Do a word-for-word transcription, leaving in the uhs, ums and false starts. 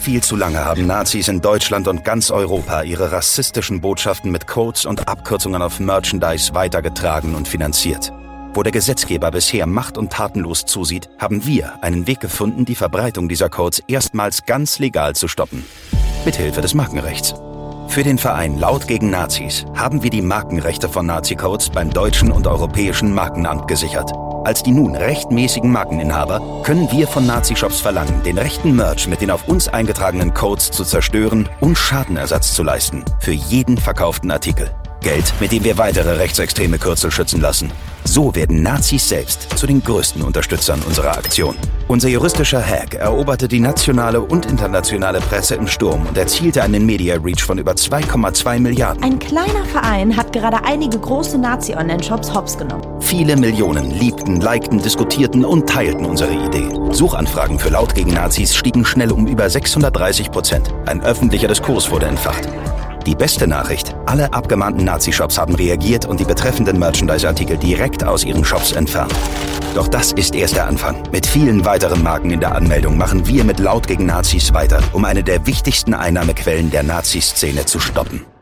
Viel zu lange haben Nazis in Deutschland und ganz Europa ihre rassistischen Botschaften mit Codes und Abkürzungen auf Merchandise weitergetragen und finanziert. Wo der Gesetzgeber bisher macht- und tatenlos zusieht, haben wir einen Weg gefunden, die Verbreitung dieser Codes erstmals ganz legal zu stoppen. Mithilfe des Markenrechts. Für den Verein Laut gegen Nazis haben wir die Markenrechte von Nazi-Codes beim deutschen und europäischen Markenamt gesichert. Als die nun rechtmäßigen Markeninhaber können wir von Nazi-Shops verlangen, den rechten Merch mit den auf uns eingetragenen Codes zu zerstören und Schadenersatz zu leisten für jeden verkauften Artikel. Geld, mit dem wir weitere rechtsextreme Kürzel schützen lassen. So werden Nazis selbst zu den größten Unterstützern unserer Aktion. Unser juristischer Hack eroberte die nationale und internationale Presse im Sturm und erzielte einen Media-Reach von über zwei Komma zwei Milliarden. Ein kleiner Verein hat gerade einige große Nazi-Online-Shops hops genommen. Viele Millionen liebten, likten, diskutierten und teilten unsere Idee. Suchanfragen für Laut gegen Nazis stiegen schnell um über sechshundertdreißig Prozent. Ein öffentlicher Diskurs wurde entfacht. Die beste Nachricht: Alle abgemahnten Nazi-Shops haben reagiert und die betreffenden Merchandise-Artikel direkt aus ihren Shops entfernt. Doch das ist erst der Anfang. Mit vielen weiteren Marken in der Anmeldung machen wir mit Laut gegen Nazis weiter, um eine der wichtigsten Einnahmequellen der Nazi-Szene zu stoppen.